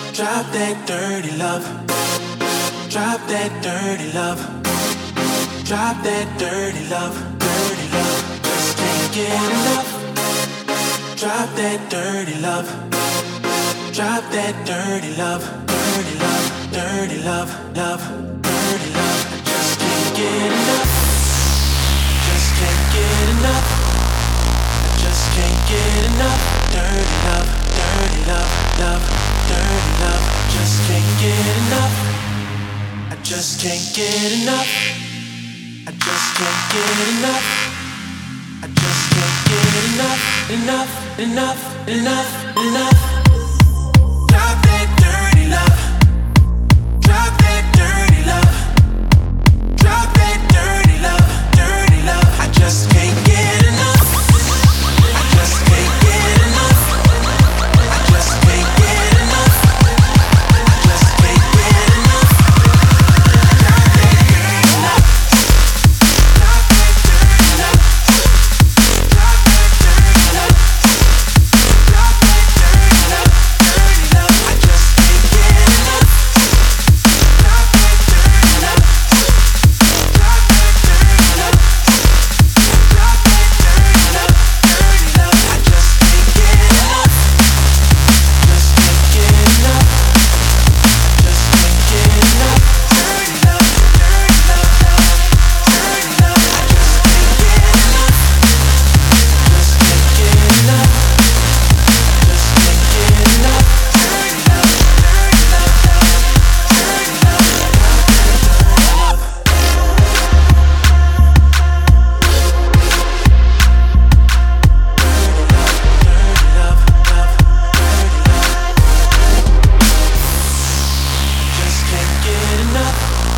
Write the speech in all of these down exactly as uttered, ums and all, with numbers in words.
Drop that dirty love. Drop that dirty love. Drop that dirty love. Dirty love. Just can't get enough. Drop that dirty love. Drop that dirty love. Dirty love. Dirty love. Love. Dirty love. I just can't get enough. Just can't get enough. I just can't get enough. Dirty love. Dirty love. Love. Dirty love. Just can't get enough. I just can't get enough. I just can't get enough. I just can't get enough. Enough, enough, enough, enough. Drop that dirty love. Drop that dirty love. Drop that dirty love. Dirty love. I just can't get enough. I just can't get enough. I just can't get enough. I just can't get enough. Drop that dirty love. Drop that dirty love. Drop that dirty love. Drop that dirty love. Dirty love. I just can't get enough. Drop that dirty love. Drop that dirty love. Drop that dirty love. Dirty love. I just can't get enough. Just can't get enough. Just can't get enough. Dirty love. Dirty love. Dirty love. I just can't get enough. Just can't get enough. Just can't get enough. Dirty love. Dirty love. Dirty love. Just can't get enough.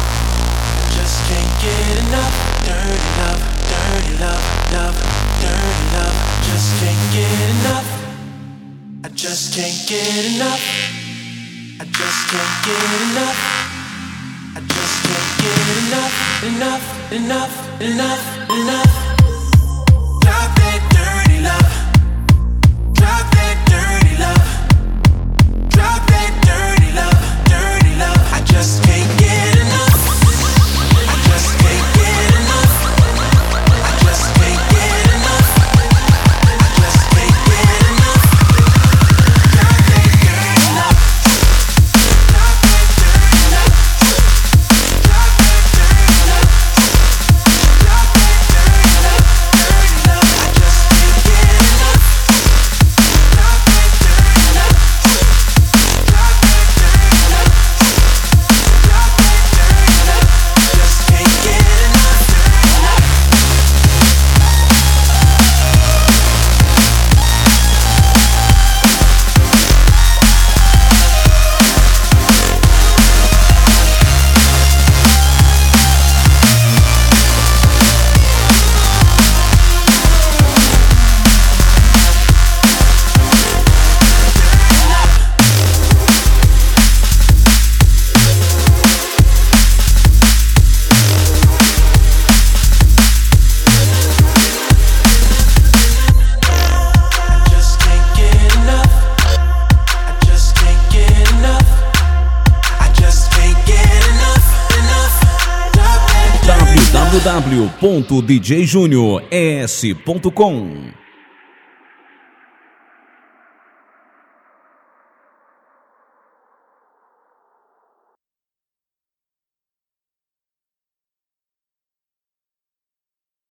Just can't get enough. Dirty love, dirty love, love, dirty love. Just can't get enough. I just can't get enough. I just can't get enough. I just can't get enough. Enough, enough, enough, enough. Drop that dirty love. Drop that dirty love. Drop that dirty love. Dirty love. I just can't get enough. I just can't get enough. I just can't get enough. I just can't get enough. Drop that dirty love. Drop that dirty love. Drop that dirty love. Drop that dirty love. Dirty love. I just can't get enough. Drop that dirty love. Drop that dirty love. Drop that dirty love. Just can't get enough. w w w ponto d j junior s ponto com